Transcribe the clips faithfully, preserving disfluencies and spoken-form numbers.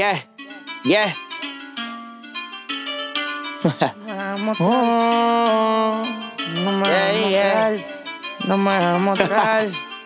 Yeah, yeah. Oh, no me Yeah, hagas yeah. mostrar, no me hagas mostrar,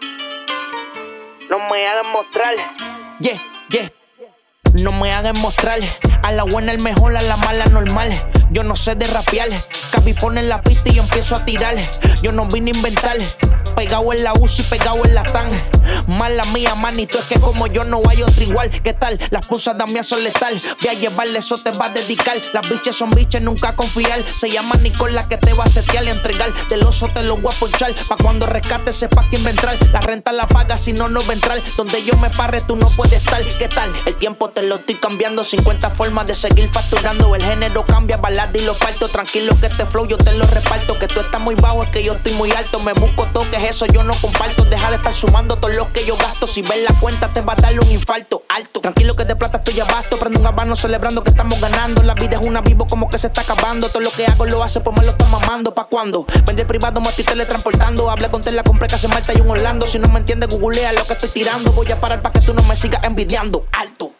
No me hagan mostrar. Yeah, yeah. No me hagan mostrar. A la buena el mejor, a la mala normal. Yo no sé de rapear. Capi pone en la pista y yo empiezo a tirar. Yo no vine a inventar. Pegado en la U C I, pegado en la T A N. Mala mía, manito, es que como yo no hay otro igual. ¿Qué tal? Las pusas de mí son letal. Voy a llevarle, eso te va a dedicar. Las biches son biches, nunca confiar. Se llama Nicola que te va a setear y entregar. Del oso te lo voy a ponchar. Pa' cuando rescate sepas que inventar. La renta la paga, si no, no va a entrar. Donde yo me parre, tú no puedes estar. ¿Qué tal? El tiempo te lo estoy cambiando. cincuenta formas de seguir facturando. El género cambia, balada y lo parto. Tranquilo que este flow yo te lo reparto. Que tú estás muy bajo, es que yo estoy muy alto. Me busco toques, eso yo no comparto. Deja de estar sumando todo lo que yo gasto. Si ves la cuenta te va a darle un infarto alto. Tranquilo que de plata estoy abasto. Prendo un habano celebrando que estamos ganando. La vida es una vivo como que se está acabando. Todo lo que hago lo hace pues me lo está mamando. ¿Pa' cuándo? Vende privado, me estoy teletransportando. Hablé con Tela, compré que hace Malta y un Orlando. Si no me entiendes, googlea lo que estoy tirando. Voy a parar pa' que tú no me sigas envidiando. Alto.